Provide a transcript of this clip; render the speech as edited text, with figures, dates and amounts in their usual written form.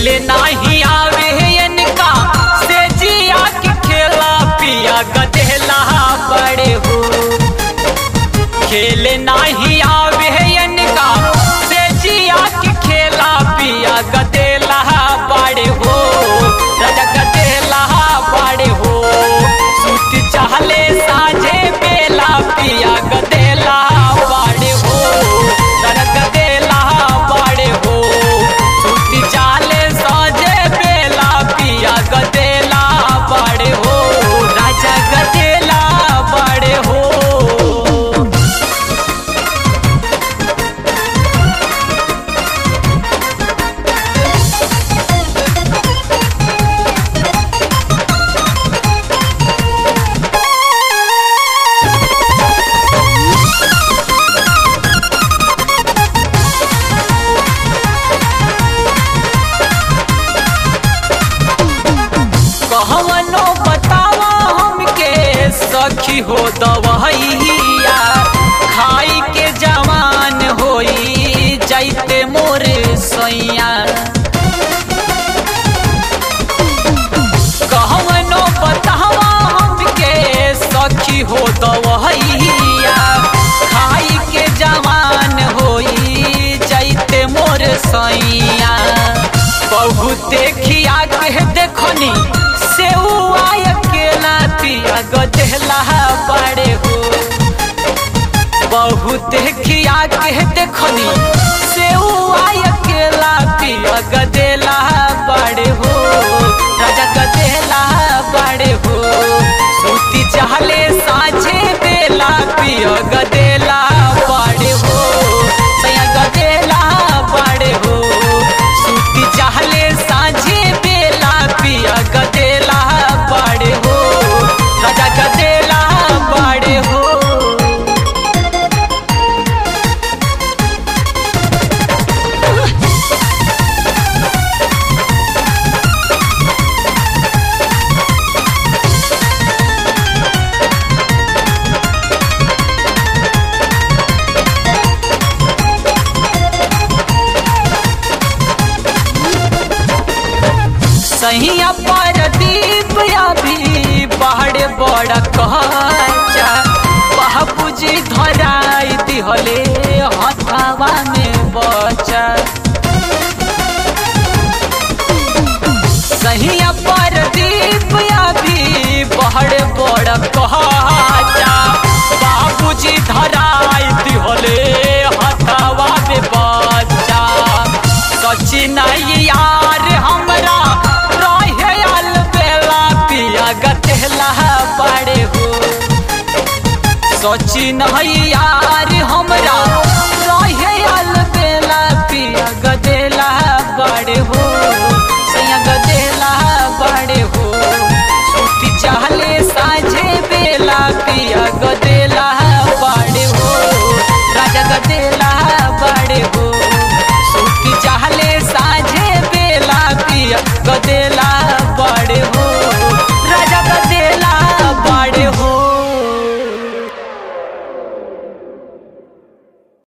खेले नहीं आवे इनका से जिया के खेला पिया गदेला बड़े हो। खेले नहीं आवे इनका से जिया के खेला पिया गदेला बड़े हो। राजा गदेला बड़े हो सूत चाहले साझे बेला पिया गदेला बड़े हो। राजा गदेला बड़े हो सूत चाहले साझे बेला पिया गदेला बड़े हो। राजा गदेला बड़े हो। कहवनो बतावा हमके सखी हो दवैया खाई के जवान होई जाइते मोर सैया। कहवनो बतावा हमके सखी हो दवैया खाई के जवान होई जाइते मोर सैया। बहुत खिया के देखनी से अकेला पिया गदेला बड़े हो। बहुत खिया के देखनी से अकेला पिया गदेला बड़े हो। राजा गदेला बड़े हो सूती चाहले साझे बेला पिया गदेला बड़े हो। सैया गदेला बड़े हो सूती चाहले साझे बेला पिया गदेला बड़े हो। राजा गदेला बड़े हो। सहिया परदीप अभी बाहर बड़ा कच्चा बाबूजी धराई दिहले हथवा में बचा। सहिया परदीप अभी बाहर बड़ा कच्चा बाबूजी धराई दिहले हथवा में बचा। सचिन यार हमरा गदेला बड़े हो। सचिन यार हमरा